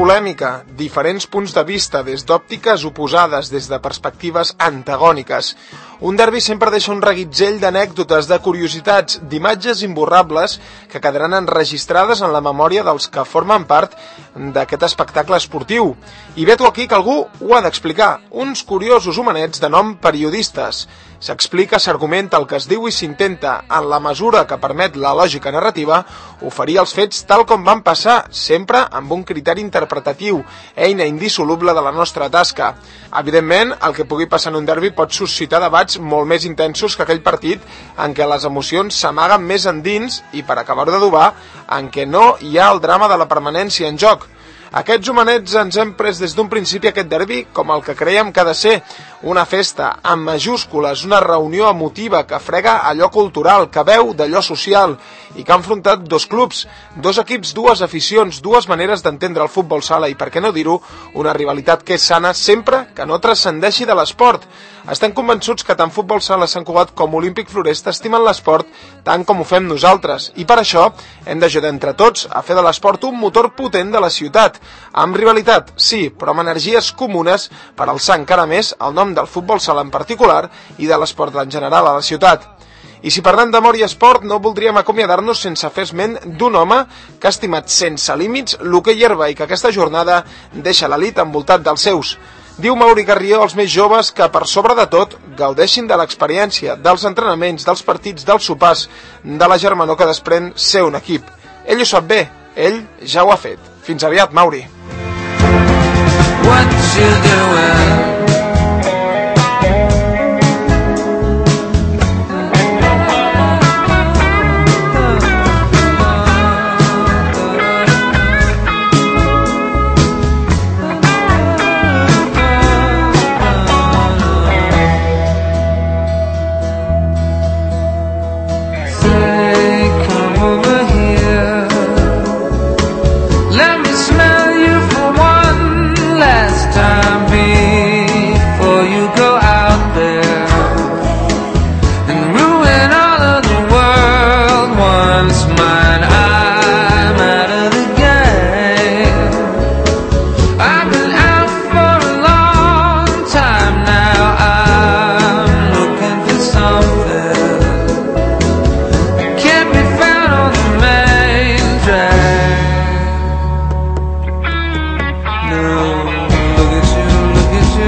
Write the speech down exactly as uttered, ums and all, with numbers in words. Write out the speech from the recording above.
polèmica, diferents punts de vista des d'òptiques oposades, des de perspectives antagòniques. Un derbi sempre deixa un reguitzell d'anècdotes, de curiositats, d'imatges imborrables que quedaran enregistrades en la memòria dels que formen part d'aquest espectacle esportiu. I veto aquí que algú ho ha d'explicar, uns curiosos homenets de nom periodistes. S'explica, s'argumenta el que es diu i s'intenta, en la mesura que permet la lògica narrativa, oferir els fets tal com van passar, sempre amb un criteri interpretatiu, eina indissoluble de la nostra tasca. Evidentment, el que pugui passar en un derbi pot suscitar debats molt més intensos que aquell partit en què les emocions s'amaguen més endins i, per acabar-ho d'adobar, en què no hi ha el drama de la permanència en joc. Aquests homenets ens hem pres des d'un principi aquest derbi com el que creiem que ha de ser, una festa amb majúscules, una reunió emotiva que frega allò cultural, que veu d'allò social i que ha enfrontat dos clubs, dos equips, dues aficions, dues maneres d'entendre el futbol sala i, per què no dir-ho, una rivalitat que és sana sempre que no transcendeixi de l'esport. Estem convençuts que tant Futbol Sala Sant Cugat com Olímpic Floresta estimen l'esport tant com ho fem nosaltres i per això hem d'ajudar entre tots a fer de l'esport un motor potent de la ciutat, amb rivalitat, sí, però amb energies comunes per alçar encara més el nom del futbol sala en particular i de l'esport en general a la ciutat. I si parlem d'amor i esport, no voldríem acomiadar-nos sense fer esment d'un home que ha estimat sense límits l'hoquei herba i que aquesta jornada deixa l'elit envoltat dels seus. Diu Mauri Carrió als més joves que, per sobre de tot, gaudeixin de l'experiència, dels entrenaments, dels partits, dels sopars, de la germanor que desprèn ser un equip. Ell ho sap bé, ell ja ho ha fet. Fins aviat, Mauri. What you doing?